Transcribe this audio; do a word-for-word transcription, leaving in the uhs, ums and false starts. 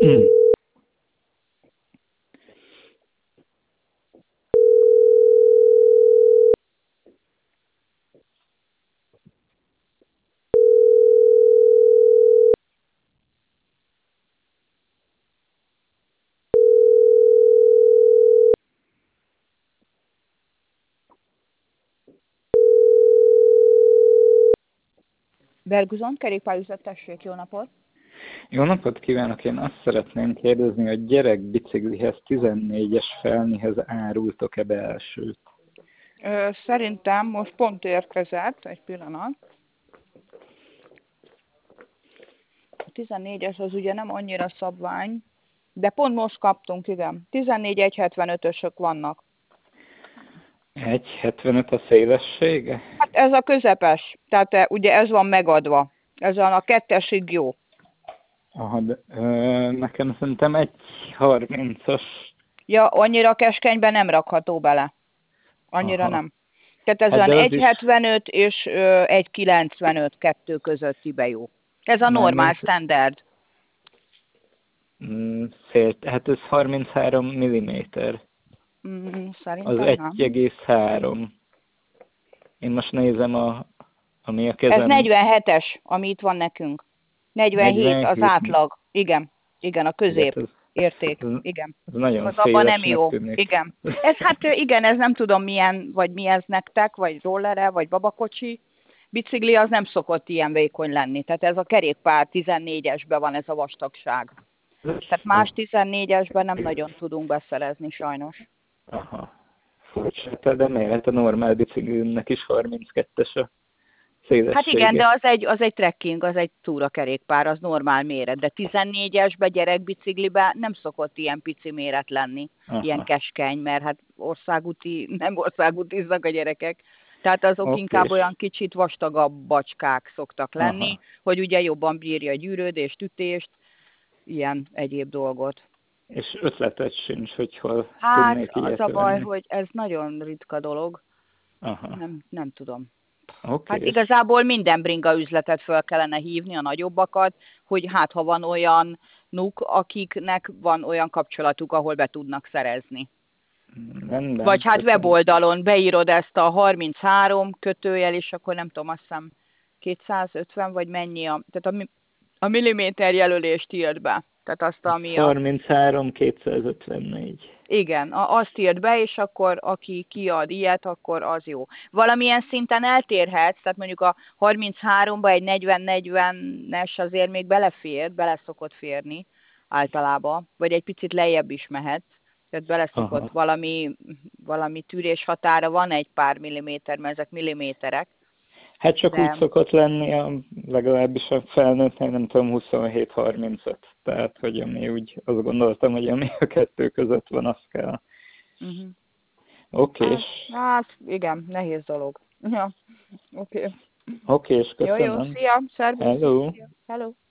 Berguzon, kerékpárüzlet, tessék, jó napot! Jó napot kívánok! Én azt szeretném kérdezni, hogy gyerekbiciklihez tizennégyes felnihez árultok-e belsőt? Ö, szerintem most pont érkezett, egy pillanat. A tizennégyes az ugye nem annyira szabvány, de pont most kaptunk, igen. tizennégy egy hetvenötösök vannak. egy hetvenöt a szélessége? Hát ez a közepes, tehát eh, ugye ez van megadva. Ez a, a kettesig jó. Aha, de, ö, nekem szerintem egy harmincas. Ja, annyira keskenyben nem rakható bele. Annyira Aha. nem. Tehát ez Hát olyan de az egy is... hetvenöt és ö, egy kilencvenöt kettő közöttibe jó. Ez a Nem, normál én... standard. Mm, szél... Hát ez harminchárom milliméter. Mm, Az szerintem nem. egy egész három. Én most nézem, a, ami a kezem... Ez negyvenhetes, ami itt van nekünk. negyvenhét az negyvenhét. átlag. Igen, igen, a közép Ez, érték. ez, Igen. ez nagyon Az abban nem szélesnek jó. tűnik. Igen. Ez hát igen, ez nem tudom milyen, vagy mi ez nektek, vagy rollere, vagy babakocsi. Bicikli az nem szokott ilyen vékony lenni. Tehát ez a kerékpár tizennégyesben van ez a vastagság. Tehát más tizennégyesben nem nagyon tudunk beszerezni sajnos. Aha. Furcsa, de miért? Hát a normál biciklinek is harminckettes a szélessége. Hát igen, de az egy, az egy trekking, az egy túrakerékpár, az normál méret, de tizennégyesbe gyerekbiciklibe nem szokott ilyen pici méret lenni, Aha. ilyen keskeny, mert hát országúti, nem országútiznak a gyerekek. Tehát azok Okay. inkább olyan kicsit vastagabb bacskák szoktak lenni, Aha. hogy ugye jobban bírja a gyűrődést, ütést, ilyen egyéb dolgot. És ötleted sincs, hogy hol Hát tudnék az ilyet a baj, venni. hogy ez nagyon ritka dolog. Aha. Nem, nem tudom. Okay. Hát igazából minden bringa üzletet föl kellene hívni, a nagyobbakat, hogy hát ha van olyan nuk, akiknek van olyan kapcsolatuk, ahol be tudnak szerezni. Rendben, vagy hát köszönöm. weboldalon beírod ezt a harminchárom kötőjel, és akkor nem tudom, azt hiszem kétszázötven, vagy mennyi a, tehát a, a milliméter jelölést írd be. Tehát azt, ami a... harminchárom kétszázötvennégy. Igen, a, azt írd be, és akkor aki kiad ilyet, akkor az jó. Valamilyen szinten eltérhetsz, tehát mondjuk a harmincháromba egy negyven negyvenes azért még belefér, bele szokott férni általában, vagy egy picit lejjebb is mehet, tehát bele szokott valami, valami tűrés határa van egy pár milliméter, mert ezek milliméterek. Hát csak de... úgy szokott lenni, a, legalábbis a felnőttnek, nem tudom, huszonhét harmincöt. Tehát, hogy ami úgy azt gondoltam, hogy ami a kettő között van, az kell. Uh-huh. Oké. Okay. Hát, hát igen, nehéz dolog. Ja, oké. Okay. Oké, és köszönöm. Jó, jó, szia, szervusz. Hello. Hello.